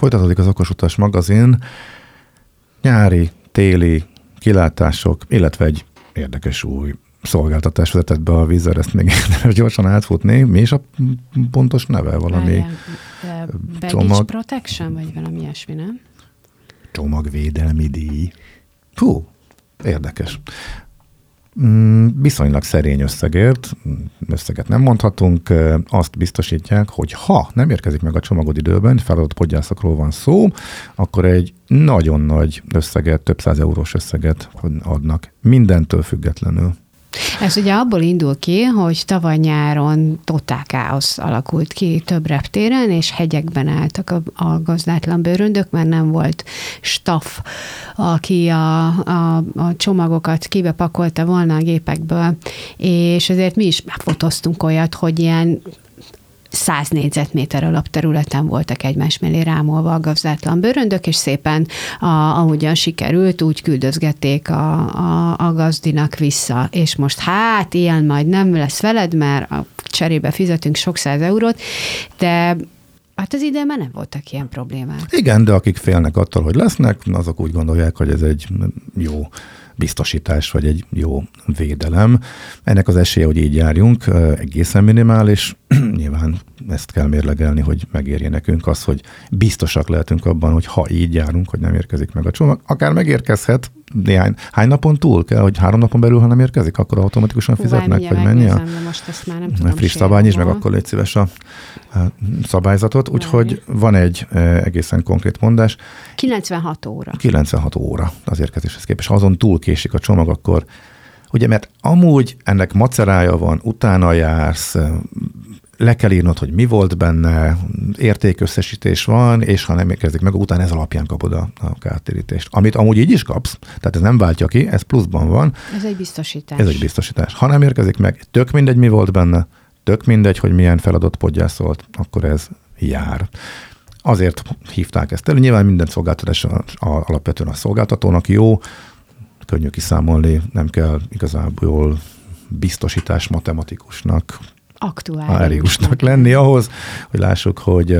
Folytatódik az Okos Utas magazin, nyári, téli kilátások, illetve egy érdekes új szolgáltatás vezetett be a vízzel, ezt még gyorsan átfutni. Mi is a pontos neve? Valami Baggage Protection, vagy valami ilyesmi, nem? Csomagvédelmi díj. Hú, érdekes. Viszonylag szerény összeget nem mondhatunk, azt biztosítják, hogy ha nem érkezik meg a csomagod időben, feladott podgyászokról van szó, akkor egy nagyon nagy összeget, több 100 eurós összeget adnak, mindentől függetlenül. Ez ugye abból indul ki, hogy tavaly nyáron totál káosz alakult ki több reptéren, és hegyekben álltak a gazdátlan bőröndök, mert nem volt staff, aki a csomagokat kibepakolta volna a gépekből, és ezért mi is fotóztunk olyat, hogy ilyen 100 négyzetméter alapterületen voltak egymás mellé rámolva a gazdátlan bőröndök, és szépen, ahogyan sikerült, úgy küldözgették a gazdinak vissza. És most hát ilyen majd nem lesz veled, mert a cserébe fizetünk sok 100 eurót, de hát az idén már nem voltak ilyen problémák. Igen, de akik félnek attól, hogy lesznek, azok úgy gondolják, hogy ez egy jó biztosítás, vagy egy jó védelem. Ennek az esélye, hogy így járjunk, egészen minimális. Nyilván ezt kell mérlegelni, hogy megérje nekünk az, hogy biztosak lehetünk abban, hogy ha így járunk, hogy nem érkezik meg a csomag, akár megérkezhet, hány napon túl kell, hogy 3 napon belül, ha nem érkezik, akkor automatikusan fizetnek, vagy mennyi a most ezt már nem tudom friss szabály is, meg akkor légy szíves a szabályzatot. Úgyhogy van egy egészen konkrét mondás. 96 óra. 96 óra az érkezéshez képest. Ha azon túl késik a csomag, akkor ugye, mert amúgy ennek macerája van, utána jársz, le kell írnod, hogy mi volt benne, értékösszesítés van, és ha nem érkezik meg, utána ez alapján kapod a kártérítést. Amit amúgy így is kapsz, tehát ez nem váltja ki, ez pluszban van. Ez egy biztosítás. Ez egy biztosítás. Ha nem érkezik meg, tök mindegy, mi volt benne, tök mindegy, hogy milyen feladott podgyászolt, akkor ez jár. Azért hívták ezt elő. Nyilván minden szolgáltatás alapvetően a szolgáltatónak jó, könnyű kiszámolni, nem kell igazából biztosítás matematikusnak, aktuáriusnak lenni ahhoz, hogy lássuk, hogy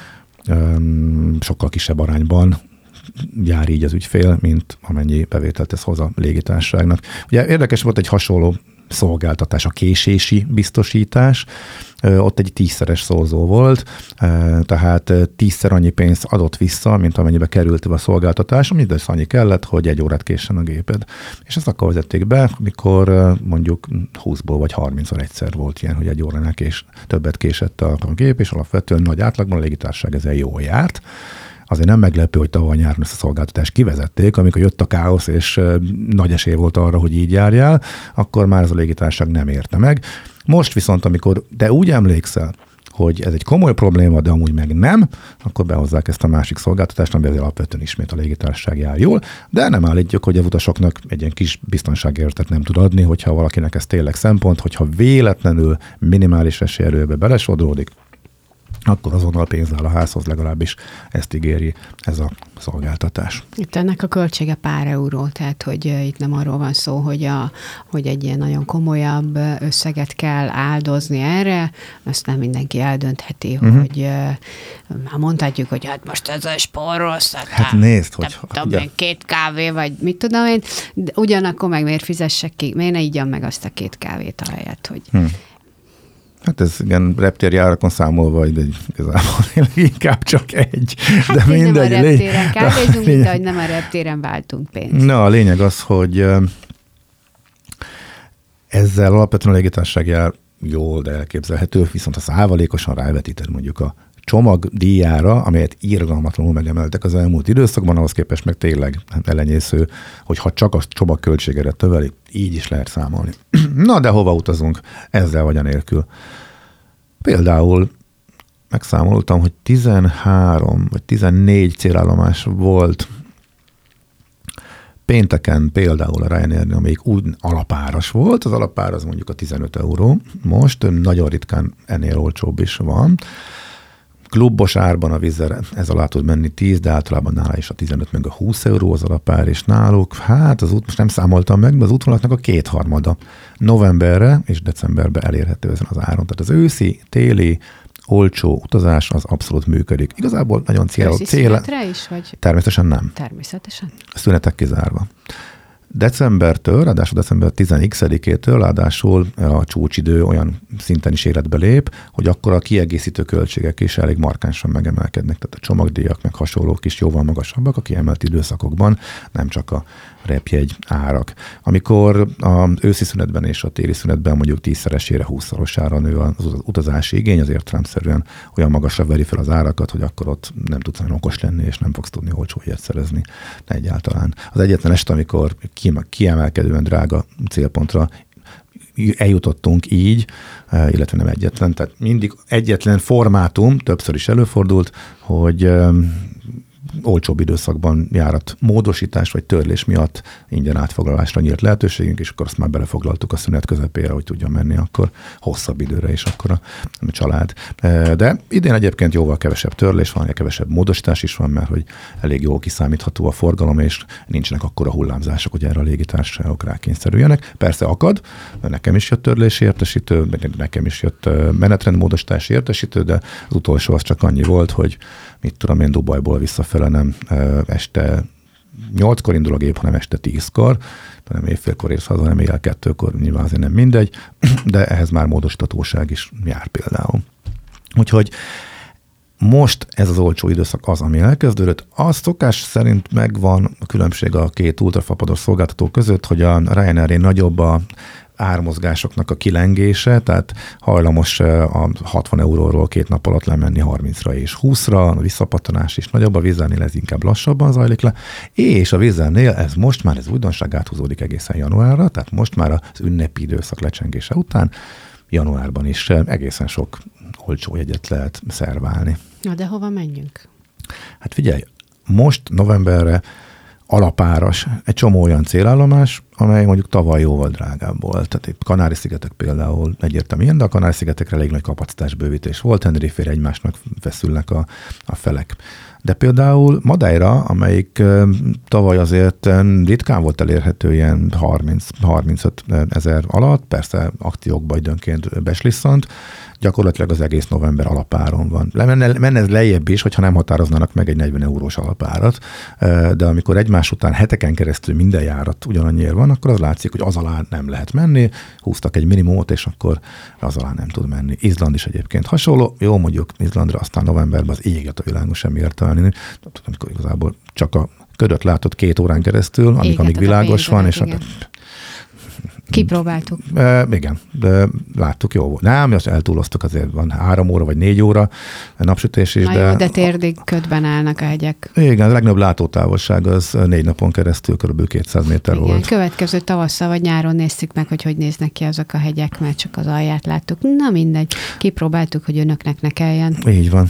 sokkal kisebb arányban jár így az ügyfél, mint amennyi bevételt ez hoz a légitársaságnak. Ugye érdekes volt egy hasonló szolgáltatás, a késési biztosítás, ott egy 10-szeres szorzó volt, tehát 10-szer annyi pénzt adott vissza, mint amennyibe került a szolgáltatás, mindössze annyi kellett, hogy 1 órát késsen a géped. És ezt akkor vezették be, mikor mondjuk 20-ból vagy 30-szor egyszer volt ilyen, hogy 1 óránál többet késett a gép, és alapvetően nagy átlagban a légitársaság ezzel jól járt. Azért nem meglepő, hogy tavaly nyáron ezt a szolgáltatást kivezették, amikor jött a káosz, és nagy esély volt arra, hogy így járjál, akkor már ez a légitársaság nem érte meg. Most viszont, amikor te úgy emlékszel, hogy ez egy komoly probléma, de amúgy meg nem, akkor behozzák ezt a másik szolgáltatást, amivel alapvetően ismét a légitársaság jár jól, de nem állítjuk, hogy a utasoknak egy ilyen kis biztonságérzetet nem tud adni, hogyha valakinek ez tényleg szempont, hogyha véletlenül minimális esélyerőbe belesodródik, akkor azonnal pénz áll a házhoz, legalábbis ezt ígéri ez a szolgáltatás. Itt ennek a költsége pár euró, tehát hogy itt nem arról van szó, hogy egy ilyen nagyon komolyabb összeget kell áldozni erre, azt nem mindenki eldöntheti, hogy mondhatjuk, hogy hát most ez a spórolsz, hát nézd, hogy... Tudom, 2 kávé, vagy mit tudom én, de ugyanakkor meg miért fizessek ki, miért ne ígyam meg azt a 2 kávét ahelyett, hogy... Hát ez igen, reptérjárakon számolva, de igazából inkább csak egy. Hát de mindegy, nem a reptéren kávézunk, mint ahogy nem a reptéren váltunk pénzt. Na, a lényeg az, hogy ezzel alapvetően a légitársaság jár jól, de elképzelhető, viszont ha szávalékosan rávetíted mondjuk a csomagdíjára, amelyet irgalmatlanul megemeltek az elmúlt időszakban, ahhoz képest meg tényleg elenyésző, hogy ha csak a csomagköltségére töveli, így is lehet számolni. Na, de hova utazunk ezzel vagy anélkül? Például megszámoltam, hogy 13 vagy 14 célállomás volt pénteken például a Ryanair, amelyik úgy alapáras volt, az alapár az mondjuk a 15 euró, most nagyon ritkán ennél olcsóbb is van. Klubos árban a Wizzair ez alá tud menni 10, de általában nála is a 15 meg a 20 euró az alapár, és náluk, hát az most nem számoltam meg, de az útvonalaknak a 2/3 novemberre és decemberbe elérhető ezen az áron. Tehát az őszi, téli, olcsó utazás az abszolút működik. Igazából nagyon cél. Szünetre is, vagy? Természetesen nem. Természetesen. Szünetek kizárva. Decembertől, ráadásul december 10-től, ráadásul a csúcsidő olyan szinten is életbe lép, hogy akkor a kiegészítő költségek is elég markánsan megemelkednek. Tehát a csomagdíjak meg hasonlók is jóval magasabbak a kiemelt időszakokban, nem csak a repjegy árak. Amikor az őszi szünetben és a téli szünetben mondjuk 10-szeresére, 20-szorosára nő az utazási igény, az értelemszerűen olyan magasra veri fel az árakat, hogy akkor ott nem tudsz nagyon okos lenni, és nem fogsz tudni olcsó jegyet szerezni egyáltalán. Az egyetlen este, amikor kiemelkedően drága célpontra eljutottunk így, illetve nem egyetlen, tehát mindig egyetlen formátum, többször is előfordult, hogy olcsóbb időszakban járat módosítás vagy törlés miatt ingyen átfoglalásra nyílt lehetőségünk, és akkor azt már belefoglaltuk a szünet közepére, hogy tudjon menni akkor hosszabb időre is akkor a család. De idén egyébként jóval kevesebb törlés van, kevesebb módosítás is van, mert hogy elég jól kiszámítható a forgalom, és nincsenek akkora hullámzások, hogy erre a légitársaságok rákényszerüljenek. Persze akad, nekem is jött törlési értesítő, nekem is jött menetrendmódosítási értesítő, de az utolsó az csak annyi volt, hogy mit tudom én, Dubajból visszafele nem este 8-kor indul a gép, hanem este 10-kor, nem évfélkor érsz haza, hanem éjjel 2-kor, nyilván azért nem mindegy, de ehhez már módosítatóság is jár például. Úgyhogy most ez az olcsó időszak az, ami elkezdődött. A szokás szerint megvan a különbség a két ultrafapados szolgáltató között, hogy a Ryanair nagyobb a ármozgásoknak a kilengése, tehát hajlamos a 60 euróról 2 nap alatt lemenni 30-ra és 20-ra, a visszapattanás is nagyobb, a Wizzairnél ez inkább lassabban zajlik le, és a Wizzairnél ez most már, ez újdonság áthúzódik egészen januárra, tehát most már az ünnepi időszak lecsengése után januárban is egészen sok olcsó jegyet lehet szerválni. Na de hova menjünk? Hát figyelj, most novemberre alapáras egy csomó olyan célállomás, amely mondjuk tavaly jóval drágább volt. Tehát itt Kanári-szigetek például egyértelműen, de a Kanári-szigetekre elég nagy kapacitásbővítés volt, Tenerife-re egymásnak feszülnek a felek. De például Madeira, amelyik tavaly azért ritkán volt elérhető ilyen 30-35 ezer alatt, persze akciókba időnként beslisszant, gyakorlatilag az egész november alapáron van. Menne ez lejjebb is, hogyha nem határoznának meg egy 40 eurós alapárat, de amikor egymás után heteken keresztül minden járat ugyanannyiért van, akkor az látszik, hogy az alá nem lehet menni, húztak egy minimumot, és akkor az alá nem tud menni. Izland is egyébként hasonló, jó, mondjuk Izlandra aztán novemberben az ég a világon sem ért elni, amikor igazából csak a ködöt látod 2 órán keresztül, amíg világos van, és kipróbáltuk. Igen, de láttuk, jó volt. Nem, azt eltúloztuk, azért van 3 óra vagy 4 óra napsütés is. Na jó, de térdig ködben állnak a hegyek. Igen, a legnagyobb látótávolság az 4 napon keresztül kb. 200 méter igen, volt. Következő tavasszal vagy nyáron néztük meg, hogy néznek ki azok a hegyek, mert csak az alját láttuk. Na mindegy, kipróbáltuk, hogy önöknek ne kelljen. Így van.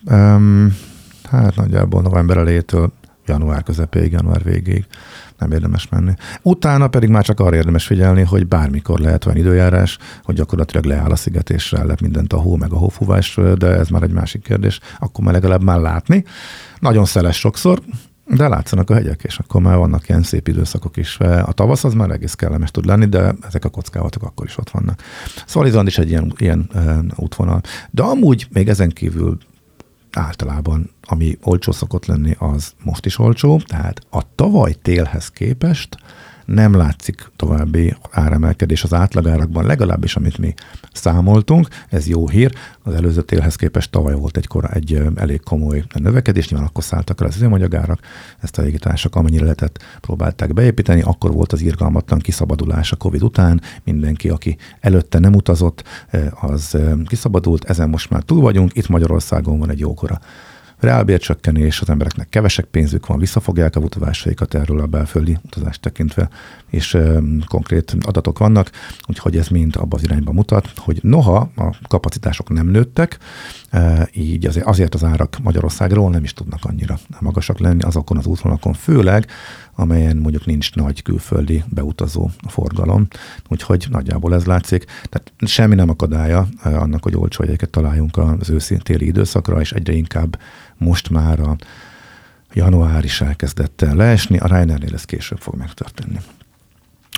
Hát nagyjából november elejétől január közepéig, január végéig nem érdemes menni. Utána pedig már csak arra érdemes figyelni, hogy bármikor lehet olyan időjárás, hogy gyakorlatilag leáll a sziget, és rálep mindent a hó, meg a hófúvás, de ez már egy másik kérdés. Akkor már legalább már látni. Nagyon szeles sokszor, de látszanak a hegyek, és akkor már vannak ilyen szép időszakok is. A tavasz az már egész kellemes tud lenni, de ezek a kockázatok akkor is ott vannak. Szóval Izland is egy ilyen útvonal. De amúgy még ezen kívül általában, ami olcsó szokott lenni, az most is olcsó, tehát a tavaly télhez képest nem látszik további áremelkedés az átlagárakban, legalábbis amit mi számoltunk, ez jó hír. Az előző télhez képest tavaly volt egy elég komoly növekedés, nyilván akkor szálltak el az üzemanyagárak, ezt a légitársasak amennyire lehetett próbálták beépíteni, akkor volt az irgalmatlan kiszabadulás a Covid után, mindenki, aki előtte nem utazott, az kiszabadult, ezen most már túl vagyunk, itt Magyarországon van egy jókora reálbércsökkenés, az embereknek kevesebb pénzük van, visszafogják a utazásaikat erről a belföldi utazást tekintve, és konkrét adatok vannak, úgyhogy ez mind abba az irányba mutat, hogy noha a kapacitások nem nőttek, így azért az árak Magyarországról nem is tudnak annyira magasak lenni azokon az útvonalakon, főleg amelyen mondjuk nincs nagy külföldi beutazó forgalom, úgyhogy nagyjából ez látszik. Tehát semmi nem akadálya annak, hogy olcsó jegyeket találjunk az őszi-téli időszakra, és egyre inkább most már a január is elkezdett leesni, a Ryanairnél ez később fog megtörténni.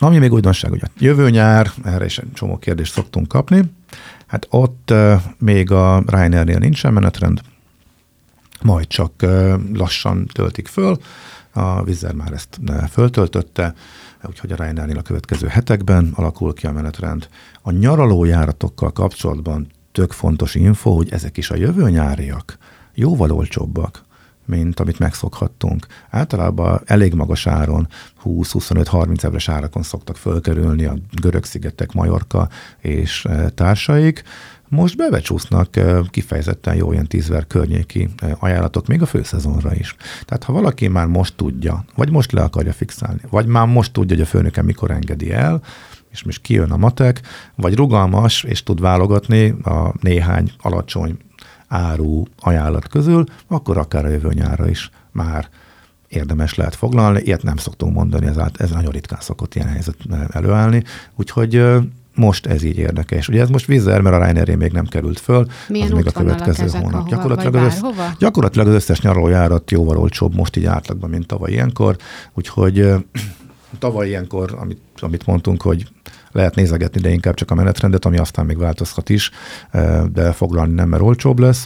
Ami még újdonság, hogy a jövő nyár, erre is egy csomó kérdést szoktunk kapni, hát ott még a Ryanairnél nincsen menetrend, majd csak lassan töltik föl, a Wizz Air már ezt föltöltötte, úgyhogy a Ryanairnél a következő hetekben alakul ki a menetrend. A nyaralójáratokkal kapcsolatban tök fontos info, hogy ezek is a jövő nyáriak jóval olcsóbbak, mint amit megszokhattunk. Általában elég magas áron, 20-25-30 ezeres árakon szoktak fölkerülni a Görög-szigetek, Majorka és társaik. Most bebecsúsznak kifejezetten jó ilyen 10 000 környéki ajánlatok, még a főszezonra is. Tehát ha valaki már most tudja, vagy most le akarja fixálni, vagy már most tudja, hogy a főnöke mikor engedi el, és most kijön a matek, vagy rugalmas, és tud válogatni a néhány alacsony áru ajánlat közül, akkor akár a jövő nyárra is már érdemes lehet foglalni. Ilyet nem szoktunk mondani, ez nagyon ritkán szokott ilyen helyzet előállni. Úgyhogy most ez így érdekes. Ugye ez most Wizz Air, mert a Ryanair még nem került föl. Milyen az még a következő hónap. Gyakorlatilag az összes nyaralójárat jóval olcsóbb most így átlagban, mint tavaly ilyenkor. Úgyhogy tavaly ilyenkor, amit mondtunk, hogy lehet nézegetni, de inkább csak a menetrendet, ami aztán még változhat is, de foglalni nem, mert olcsóbb lesz,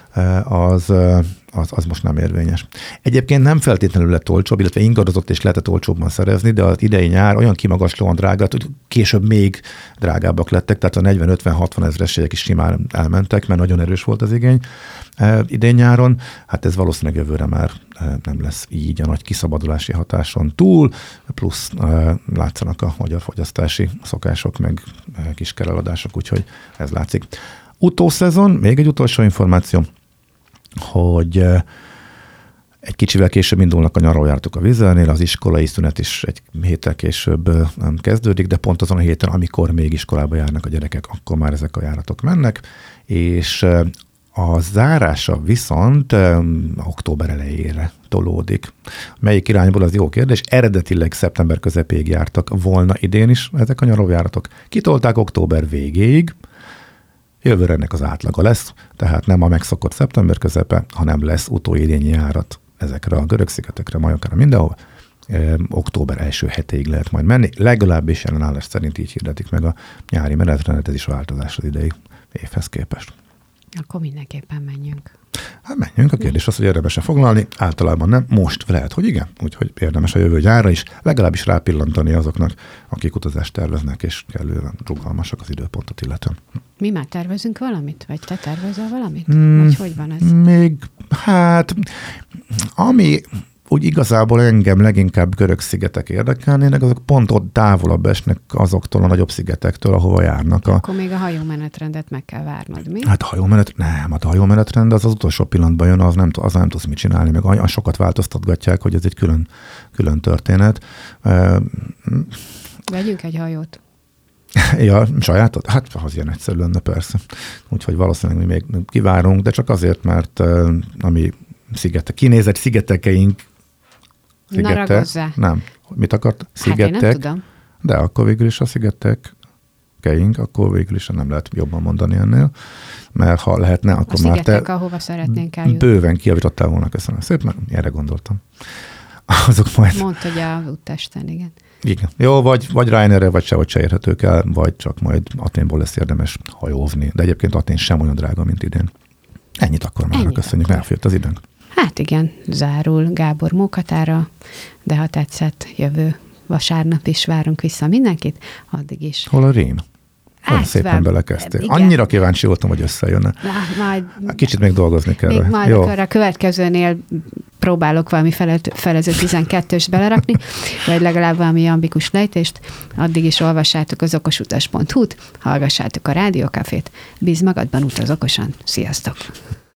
az most nem érvényes. Egyébként nem feltétlenül lett olcsóbb, illetve ingadozott és lehetett olcsóbban szerezni, de az idei nyár olyan kimagaslóan drága, hogy később még drágábbak lettek, tehát a 40-50-60 ezerességek is simán elmentek, mert nagyon erős volt az igény idén nyáron. Hát ez valószínűleg jövőre már nem lesz így a nagy kiszabadulási hatáson túl, plusz látszanak a magyar fogyasztási szokások, meg kis kereladások, úgyhogy ez látszik. Utószezon, még egy utolsó információ, hogy egy kicsivel később indulnak a nyaralójáratok a Wizz Airnél, az iskolai szünet is egy héttel később kezdődik, de pont azon a héten, amikor még iskolába járnak a gyerekek, akkor már ezek a járatok mennek, és a zárása viszont október elejére tolódik. Melyik irányból, az jó kérdés. Eredetileg szeptember közepéig jártak volna idén is ezek a nyaralójáratok. Kitolták október végéig, jövőre ennek az átlaga lesz, tehát nem a megszokott szeptember közepe, hanem lesz utóidényi járat ezekre a Görög-szigetekre, Majorkára, mindenhol. Október első hetéig lehet majd menni, legalábbis ellenállás szerint így hirdetik meg a nyári menetrendet, ez is változás az idei évhez képest. Akkor mindenképpen menjünk. Hát menjünk, a kérdés az, hogy érdemes-e foglalni, általában nem, most lehet, hogy igen, úgyhogy érdemes a jövő nyárra is, legalábbis rápillantani azoknak, akik utazást terveznek, és kellően rugalmasak az időpontot illetően. Mi már tervezünk valamit? Vagy te tervezel valamit? Vagy hogy van ez? Még, hát, ami úgy igazából engem leginkább Görög-szigetek érdekelnének, azok pont ott távolabb esnek azoktól a nagyobb szigetektől, ahova járnak. Akkor még a hajómenetrendet meg kell várnod, mi? Hát a hajómenetrend az utolsó pillanatban jön, az nem tudsz mit csinálni, meg olyan sokat változtatgatják, hogy ez egy külön történet. Vegyünk egy hajót. Ja, sajátot? Hát az ilyen egyszerű lenne persze. Úgyhogy valószínűleg mi még kivárunk, de csak azért, mert ami kinézett szigetekeink, nem. Mit akart? Szigetek. Hát én nem tudom. De akkor végül is a szigetekeink, akkor végül is nem lehet jobban mondani ennél, mert ha lehetne, akkor a már szigetek, ahova szeretnénk eljutni. Bőven kijavítottál volna, köszönöm szépen, erre gondoltam. Azok majd... Mondta, hogy a úttesten, igen. Igen. Jó, vagy Ryanairre, vagy sehogy se érhetők el, vagy csak majd Athénból lesz érdemes hajózni. De egyébként Athén sem olyan drága, mint idén. Ennyit akkor már köszönjük, elfért az időnk. Hát igen, zárul Gábor Mókatára, de ha tetszett, jövő vasárnap is várunk vissza mindenkit, addig is. Hol a rím? Olyan szépen belekezdtél. Igen. Annyira kíváncsi voltam, hogy összejönne. Kicsit még dolgozni kell. Még majd akkor a következőnél próbálok valami felező 12-ös belerakni, vagy legalább valami ambikus lejtést. Addig is olvassátok az okosutas.hu-t, hallgassátok a Rádiókafét. Bízz magadban, utaz okosan. Sziasztok!